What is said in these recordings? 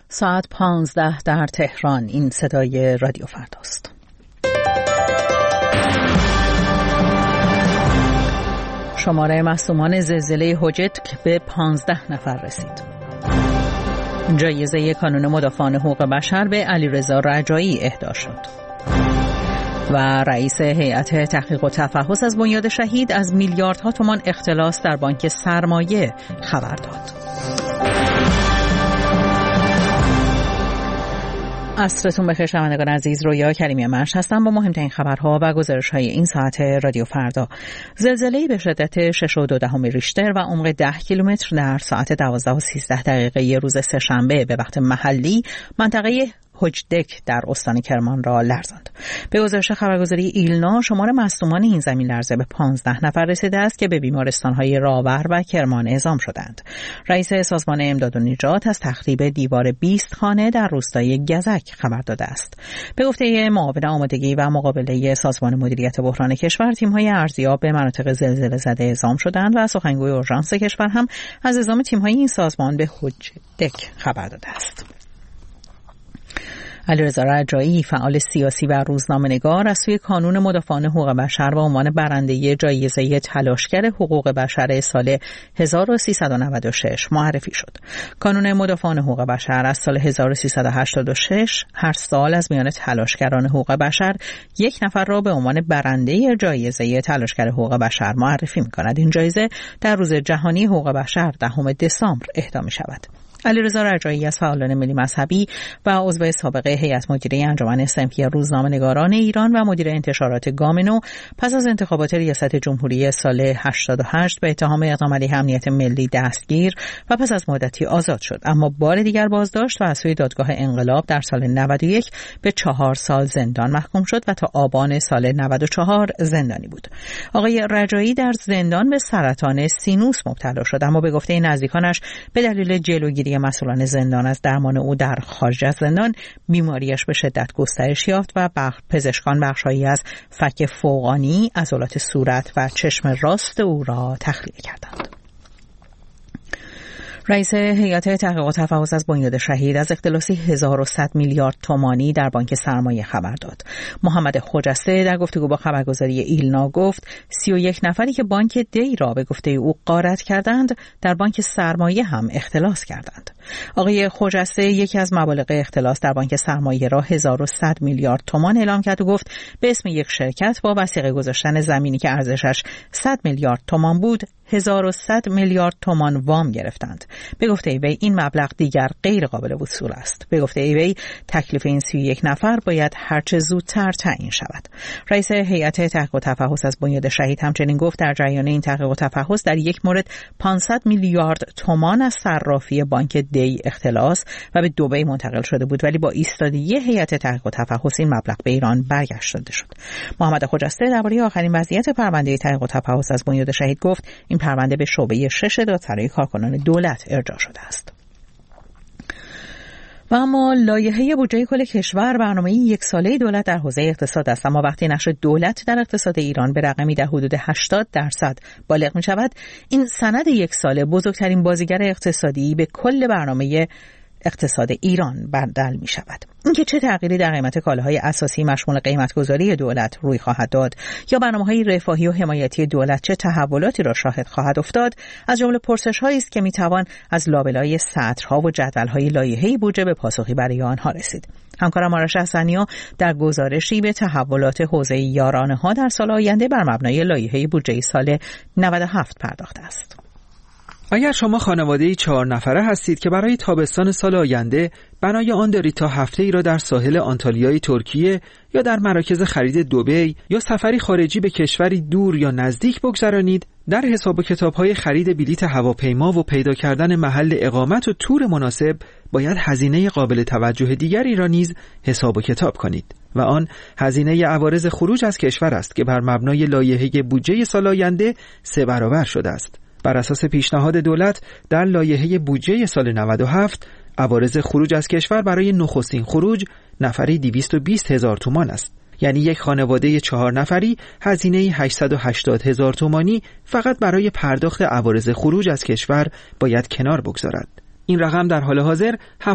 ساعت 15 در تهران. این صدای رادیو فرداست. شماره مصدومان زلزله حجت به 15 نفر رسید. جایزه کانون مدافعان حقوق بشر به علیرضا رجایی اهدا شد. و رئیس هیئت تحقیق و تفحص از بنیاد شهید از میلیاردها تومان اختلاس در بانک سرمایه خبر داد. عصرتون بخیر شنوندگان عزیز، رویا کریمی مرش هستم با مهمترین خبرها و گزارش‌های این ساعت رادیو فردا. زلزله‌ای به شدت 6.2 ریشتر و عمق 10 کیلومتر در ساعت 12:13 روز سه‌شنبه به وقت محلی منطقه حجدک در استان کرمان را لرزاند. به گزارش خبرگزاری ایلنا شمار مصدومان این زمین لرزه به 15 نفر رسیده است که به بیمارستان‌های راور و کرمان اعزام شدند. رئیس سازمان امداد و نجات از تخریب دیوار 20 خانه در روستای گزک خبر داده است. به گفته معاون آمادگی و مقابله سازمان مدیریت بحران کشور، تیم‌های ارزیاب به مناطق زلزله زده اعزام شدند و سخنگوی اورژانس کشور هم از اعزام تیم‌های این سازمان به حجدک خبر داده است. علیرضا رجایی، فعال سیاسی و روزنامه‌نگار، از سوی کانون مدافعان حقوق بشر به عنوان برنده جایزه تلاشگر حقوق بشر سال 1396 معرفی شد. کانون مدافعان حقوق بشر از سال 1386 هر سال از میان تلاشگران حقوق بشر یک نفر را به عنوان برنده جایزه تلاشگر حقوق بشر معرفی می‌کند. این جایزه در روز جهانی حقوق بشر 10 دسامبر اهدا می‌شود. علیرضا رجایی از فعالان ملی مذهبی و عضو سابق هیئت مدیره انجمن صنفی روزنامه‌نگاران ایران و مدیر انتشارات گامنو پس از انتخابات ریاست جمهوری سال 88 به اتهام اقدام علیه امنیت ملی دستگیر و پس از مدتی آزاد شد، اما بار دیگر بازداشت و از سوی دادگاه انقلاب در سال 91 به 4 سال زندان محکوم شد و تا آبان سال 94 زندانی بود. آقای رجایی در زندان به سرطان سینوس مبتلا شد، اما به گفته نزدیکانش به دلیل جلوگیری مسئولان زندان از درمان او در خارج از زندان بیماریش به شدت گسترش یافت و پزشکان بخش‌هایی از فک فوقانی، عضلات صورت و چشم راست او را تخلیه کردند. رئیس هیئت تحقیق و تفحص از بنیاد شهید از اختلاسی 1100 میلیارد تومانی در بانک سرمایه خبر داد. محمد خجسته در گفتگو با خبرگزاری ایلنا گفت 31 نفری که بانک دی را به گفته او غارت کردند در بانک سرمایه هم اختلاس کردند. آقای خجسته یکی از مبالغ اختلاس در بانک سرمایه را 1100 میلیارد تومان اعلام کرد و گفت به اسم یک شرکت با وثیقه گذاشتن زمینی که ارزشش 100 میلیارد تومان بود 1100 میلیارد تومان وام گرفتند. به گفته وی این مبلغ دیگر غیر قابل وصول است. به گفته وی تکلیف این 31 نفر باید هرچه زودتر تعیین شود. رئیس هیئت تحقیق و تفحص از بنیاد شهید همچنین گفت در جریان این تحقیق و تفحص در یک مورد 500 میلیارد تومان از صرافی بانک دی اختلاس و به دبی منتقل شده بود، ولی با ایستادگی هیئت تحقیق و تفحص این مبلغ به ایران برگشته شد. محمد خجسته درباره آخرین وضعیت پرونده تحقیق و تفحص از بنیاد شهید گفت این پرونده به شعبه 6 دادسرای کارکنان دولت ارجاع شده است. و اما لایحه بودجه کل کشور برنامه یک ساله دولت در حوزه اقتصاد است، اما وقتی نقش دولت در اقتصاد ایران به رقمی در حدود 80% بالغ می شود، این سند یک ساله بزرگترین بازیگر اقتصادی به کل برنامه اقتصاد ایران بدل می شود. اینکه چه تغییری در قیمت کالاهای اساسی مشمول قیمتگذاری دولت روی خواهد داد یا برنامه‌های رفاهی و حمایتی دولت چه تحولاتی را شاهد خواهد افتاد، از جمله پرسش‌هایی است که می‌توان از لابلای سطرها و جدول‌های لایحه بودجه به پاسخی برای آنها رسید. همکارم آرش حسنی‌ها در گزارشی به تحولات حوزه یارانه‌ها در سال آینده بر مبنای لایحه بودجه سال 97 پرداخته است. اگر شما خانواده‌ای 4 نفره هستید که برای تابستان سال آینده بنای آن دارید تا هفته‌ای را در ساحل آنتالیای ترکیه یا در مراکز خرید دبی یا سفری خارجی به کشوری دور یا نزدیک بگذرانید، در حساب و کتاب‌های خرید بلیط هواپیما و پیدا کردن محل اقامت و تور مناسب باید هزینه قابل توجه دیگری را نیز حساب و کتاب کنید و آن هزینه عوارض خروج از کشور است که بر مبنای لایحه بودجه سال آینده 3 برابر شده است. بر اساس پیشنهاد دولت در لایحه بودجه سال 97 عوارض خروج از کشور برای نخستین خروج نفری 220,000 تومان است. یعنی یک خانواده 4 نفری هزینه 880,000 تومانی فقط برای پرداخت عوارض خروج از کشور باید کنار بگذارد. این رقم در حال حاضر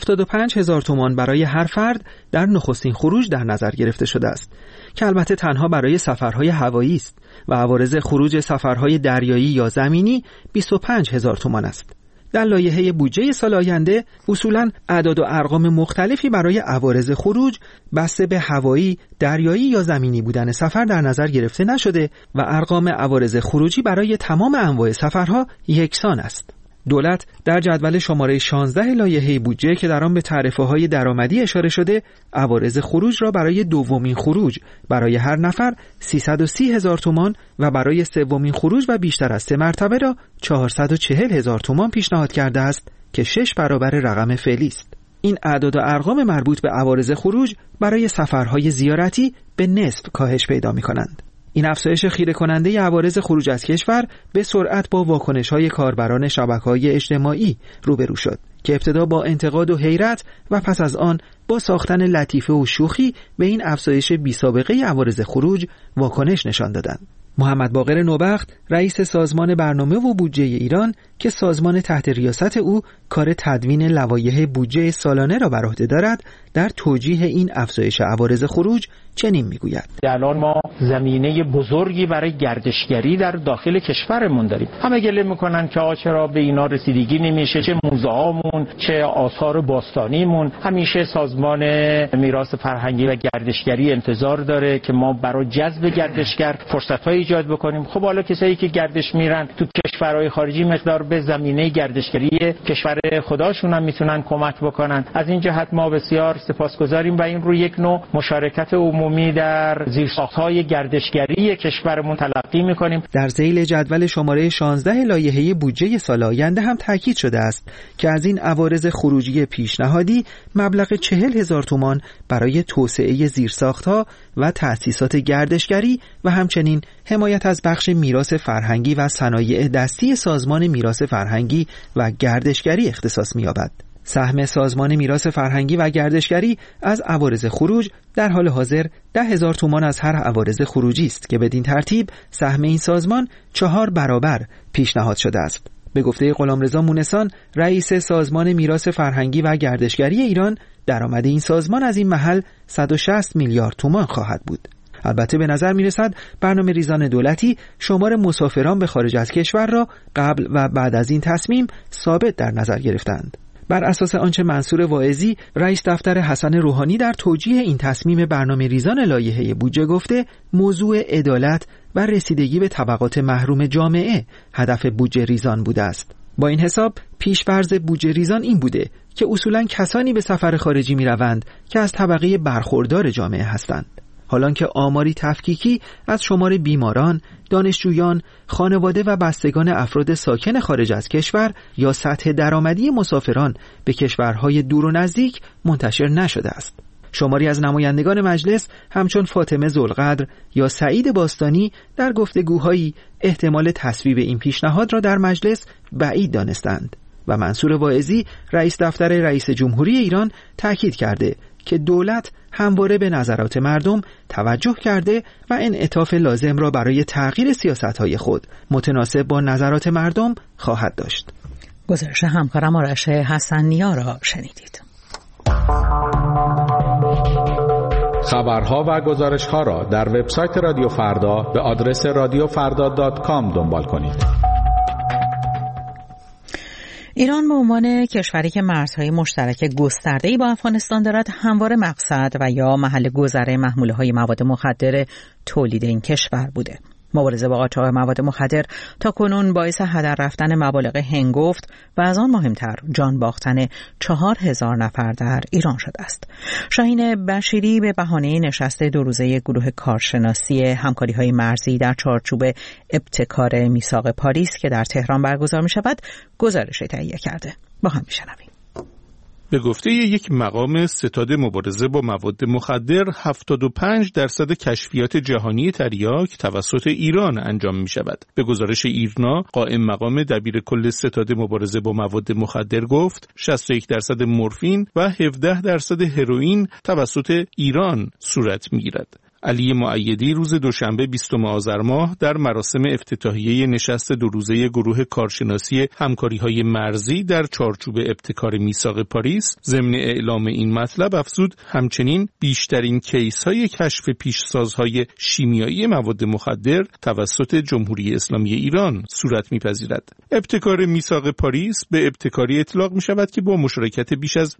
75,000 تومان برای هر فرد در نخستین خروج در نظر گرفته شده است که البته تنها برای سفرهای هوایی است و عوارض خروج سفرهای دریایی یا زمینی 25,000 تومان است. در لایحه بودجه سال آینده اصولاً اعداد و ارقام مختلفی برای عوارض خروج بسته به هوایی، دریایی یا زمینی بودن سفر در نظر گرفته نشده و ارقام عوارض خروجی برای تمام انواع سفرها یکسان است. دولت در جدول شماره 16 لایحه بودجه که در آن به تعرفه‌های درآمدی اشاره شده، عوارض خروج را برای دومین خروج برای هر نفر 330,000 تومان و برای سومین خروج و بیشتر از 3 مرتبه را 440,000 تومان پیشنهاد کرده است که 6 برابر رقم فعلی است. این اعداد و ارقام مربوط به عوارض خروج برای سفرهای زیارتی به نصف کاهش پیدا می‌کنند. این افزایش خیره کننده عوارض خروج از کشور به سرعت با واکنش‌های کاربران شبکه‌های اجتماعی روبرو شد که ابتدا با انتقاد و حیرت و پس از آن با ساختن لطیفه و شوخی به این افزایش بی‌سابقه عوارض خروج واکنش نشان دادند. محمد باقر نوبخت، رئیس سازمان برنامه و بودجه ایران که سازمان تحت ریاست او کار تدوین لوایح بودجه سالانه را بر عهده دارد، در توجیه این افزایش عوارض خروج چنین میگوید: الان ما زمینه بزرگی برای گردشگری در داخل کشورمون داریم. همه گله میکنن که چرا به اینا رسیدگی نمیشه، چه موزه‌هامون چه آثار باستانیمون. همیشه سازمان میراث فرهنگی و گردشگری انتظار داره که ما برای جذب گردشگر فرصت‌های ایجاد بکنیم. خب حالا کسایی که گردش میرن تو کشورهای خارجی مقدار به زمینه گردشگری کشور خودشون هم میتونن کمک بکنن. از این جهت ما بسیار سپاسگزاریم و این رو یک نوع مشارکت عمومی در زیرساخت‌های گردشگری کشورمون تلقی می‌کنیم. در ذیل جدول شماره 16 لایحه بودجه سال آینده هم تاکید شده است که از این عوارض خروجی پیشنهادی مبلغ 40,000 تومان برای توسعه زیرساخت‌ها و تأسیسات گردشگری و همچنین حمایت از بخش میراث فرهنگی و صنایع دستی سازمان میراث فرهنگی و گردشگری اختصاص می‌یابد. سهم سازمان میراث فرهنگی و گردشگری از عوارض خروج در حال حاضر 10,000 تومان از هر عوارض خروجی است که بدین ترتیب سهم این سازمان 4 برابر پیشنهاد شده است. به گفته غلامرضا مونسان، رئیس سازمان میراث فرهنگی و گردشگری ایران، درآمد این سازمان از این محل 160 میلیارد تومان خواهد بود. البته به نظر می رسد برنامه ریزان دولتی شمار مسافران به خارج از کشور را قبل و بعد از این تصمیم ثابت در نظر گرفتند. بر اساس آنچه منصور واعظی، رئیس دفتر حسن روحانی در توجیه این تصمیم برنامه ریزان لایحه بودجه گفته، موضوع عدالت و رسیدگی به طبقات محروم جامعه هدف بودجه ریزان بوده است. با این حساب پیش‌فرض بودجه ریزان این بوده که اصولاً کسانی به سفر خارجی می‌روند که از طبقه برخوردار جامعه هستند. حالان که آماری تفکیکی از شمار بیماران، دانشجویان، خانواده و بستگان افراد ساکن خارج از کشور یا سطح درآمدی مسافران به کشورهای دور و نزدیک منتشر نشده است. شماری از نمایندگان مجلس همچون فاطمه ذوالقدر یا سعید باستانی در گفتگوهایی احتمال تصویب این پیشنهاد را در مجلس بعید دانستند و منصور واعظی، رئیس دفتر رئیس جمهوری ایران، تاکید کرده که دولت همواره به نظرات مردم توجه کرده و انعطاف لازم را برای تغییر سیاست‌های خود متناسب با نظرات مردم خواهد داشت. گزارش همکارم آرش حسن‌نیا را شنیدید. خبرها و گزارش‌ها را در وبسایت رادیو فردا به آدرس radiofarda.com دنبال کنید. ایران به عنوان کشوری که مرزهای مشترک گسترده‌ای با افغانستان دارد، همواره مقصد و یا محل گذر محموله‌های مواد مخدر تولید این کشور بوده. مبارزه با قاچاق مواد مخدر تاکنون باعث هدر رفتن مبالغ هنگفت و از آن مهمتر جان باختن 4,000 نفر در ایران شده است. شاهین بشیری به بهانه نشست 2 روزه گروه کارشناسی همکاری‌های مرزی در چارچوب ابتکار میثاق پاریس که در تهران برگزار می‌شود، گزارش تهیه کرده. با هم می‌شنویم. به گفته یک مقام ستاد مبارزه با مواد مخدر، 75% کشفیات جهانی تریاک توسط ایران انجام می شود. به گزارش ایرنا، قائم مقام دبیر کل ستاد مبارزه با مواد مخدر گفت 61% مورفین و 17% هروئین توسط ایران صورت می گیرد. علی مؤیدی روز دوشنبه 20 آذر ماه در مراسم افتتاحیه نشست 2 روزه گروه کارشناسی همکاری‌های مرزی در چارچوب ابتکار میثاق پاریس ضمن اعلام این مطلب افزود همچنین بیشترین کیس‌های کشف پیشسازهای شیمیایی مواد مخدر توسط جمهوری اسلامی ایران صورت می‌پذیرد. ابتکار میثاق پاریس به ابتکاری اطلاق می‌شود که با مشارکت بیش از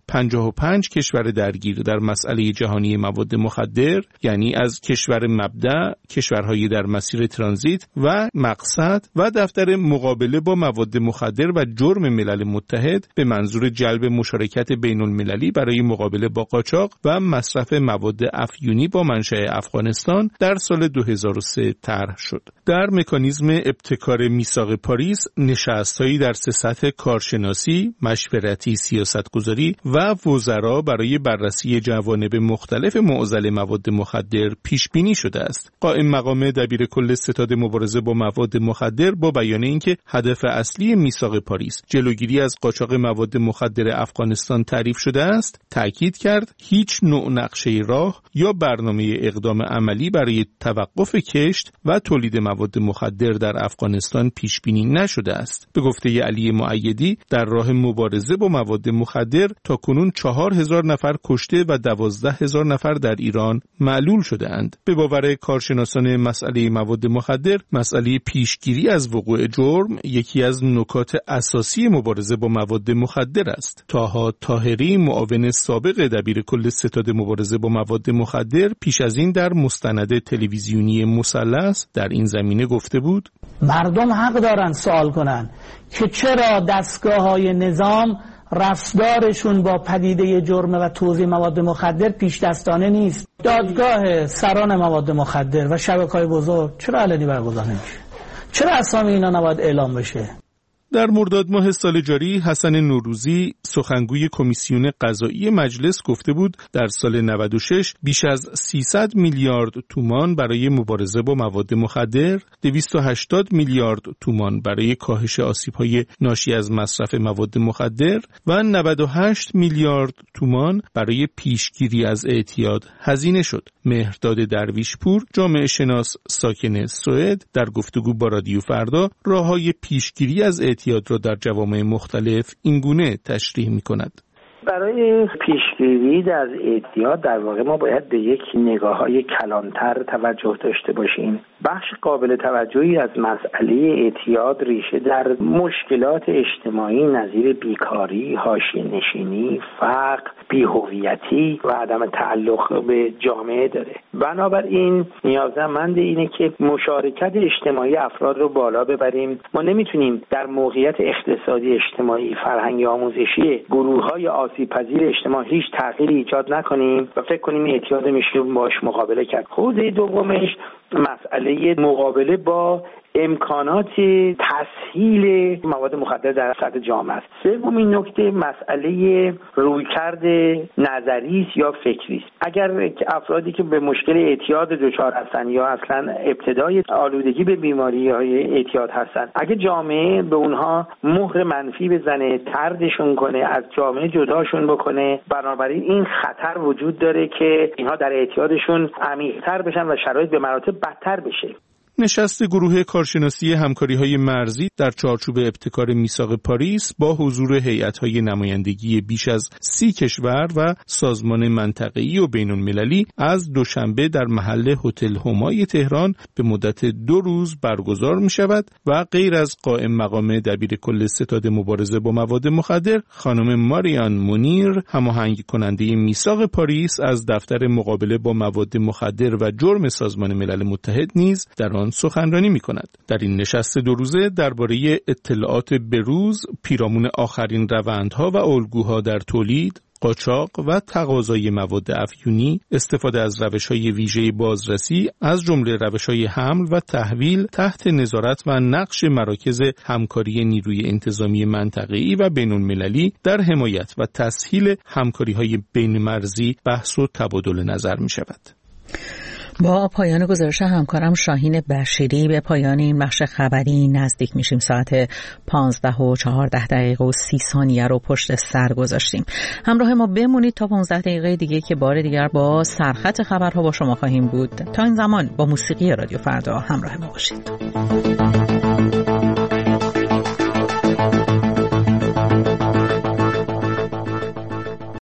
55 کشور درگیر در مسئله جهانی مواد مخدر، یعنی از کشور مبدأ، کشورهای در مسیر ترانزیت و مقصد و دفتر مقابله با مواد مخدر و جرم ملل متحد به منظور جلب مشارکت بین المللی برای مقابله با قاچاق و مصرف مواد افیونی با منشأ افغانستان در سال 2003 طرح شد. در مکانیزم ابتکار میثاق پاریس نشست‌هایی در 3 سطح کارشناسی، مشورتی، سیاستگذاری و وزرا برای بررسی جوانب مختلف معضل مواد مخدر پیش بینی شده است. قائم مقام دبیرکل ستاد مبارزه با مواد مخدر با بیان اینکه هدف اصلی میثاق پاریس جلوگیری از قاچاق مواد مخدر افغانستان تعریف شده است، تاکید کرد هیچ نوع نقشه راه یا برنامه اقدام عملی برای توقف کشت و تولید مواد مخدر در افغانستان پیش بینی نشده است. به گفته علی مؤیدی در راه مبارزه با مواد مخدر تاکنون 4000 نفر کشته و 12000 نفر در ایران معلول شده اند. به باور کارشناسان مسئله مواد مخدر، مسئله پیشگیری از وقوع جرم یکی از نکات اساسی مبارزه با مواد مخدر است. طاها طاهری، معاون سابق دبیرکل ستاد مبارزه با مواد مخدر، پیش از این در مستند تلویزیونی مثلث در این زمینه گفته بود: مردم حق دارن سوال کنن که چرا دستگاه‌های نظام رفتارشون با پدیده جرم و توزیع مواد مخدر پیش دستانه نیست. دادگاه سران مواد مخدر و شبکه‌های بزرگ چرا علنی برگزار نمیشه؟ چرا اسامی اینا نباید اعلام بشه؟ در مرداد ماه سال جاری حسن نوروزی سخنگوی کمیسیون قضایی مجلس گفته بود در سال 96 بیش از 300 میلیارد تومان برای مبارزه با مواد مخدر، 280 میلیارد تومان برای کاهش آسیب‌های ناشی از مصرف مواد مخدر و 98 میلیارد تومان برای پیشگیری از اعتیاد هزینه شد. مهرداد درویشپور، جامعه شناس ساکن سوئد، در گفتگو با رادیو فردا راه‌های پیشگیری از اعتیاد را در جوامع مختلف اینگونه تشریح می‌کند. برای پیشگیری از اعتیاد در واقع ما باید به یک نگاه‌های کلانتر توجه داشته باشیم. بخش قابل توجهی از مسئله اعتیاد ریشه در مشکلات اجتماعی نظیر بیکاری، حاشیه‌نشینی، فقر، بی‌هویتی و عدم تعلق به جامعه داره. بنابراین نیازمند اینه که مشارکت اجتماعی افراد رو بالا ببریم. ما نمیتونیم در موقعیت اقتصادی، اجتماعی، فرهنگی، آموزشی گروه‌های آسیب‌پذیر اجتماع هیچ تغییری ایجاد نکنیم و فکر کنیم اعتیاد میشه باش مقابله کرد. حوزه دومش مسئله مقابله با امکانات تسهیل مواد مخدر در سطح جامعه است. سومین نکته مسئله رویکرد نظری یا فکری است. اگر افرادی که به مشکل اعتیاد دچار هستند یا اصلا ابتدای آلودگی به بیماری‌های اعتیاد هستند، اگر جامعه به اونها مهر منفی بزنه، طردشون کنه، از جامعه جداشون بکنه، بنابراین این خطر وجود داره که اینها در اعتیادشون عمیق‌تر بشن و شرایط به مراتب بدتر بشه. نشست گروه کارشناسی همکاری‌های مرزی در چارچوب ابتکار میثاق پاریس با حضور هیئت‌های نمایندگی بیش از 30 کشور و سازمان منطقه‌ای و بین‌المللی از دوشنبه در محل هتل همای تهران به مدت 2 روز برگزار می‌شود و غیر از قائم مقام دبیرکل ستاد مبارزه با مواد مخدر خانم ماریان مونیر، هماهنگ کننده میثاق پاریس از دفتر مقابله با مواد مخدر و جرم سازمان ملل متحد نیز در آن سخنرانی می‌کند. در این نشست 2 روزه درباره اطلاعات بروز، پیرامون آخرین روندها و الگوها در تولید، قاچاق و تقاضای مواد افیونی، استفاده از روش‌های ویژه بازرسی از جمله روش‌های حمل و تحویل تحت نظارت و نقش مراکز همکاری نیروی انتظامی منطقه‌ای و بین‌المللی در حمایت و تسهیل همکاری‌های بین‌مرزی بحث و تبادل نظر می‌شود. با پایان گزارش همکارم شاهین بشیری به پایان این بخش خبری نزدیک میشیم. ساعت 15:14 رو پشت سر گذاشتیم. همراه ما بمونید تا 15 دقیقه دیگه که بار دیگر با سرخط خبرها با شما خواهیم بود. تا این زمان با موسیقی رادیو فردا همراه ما باشید.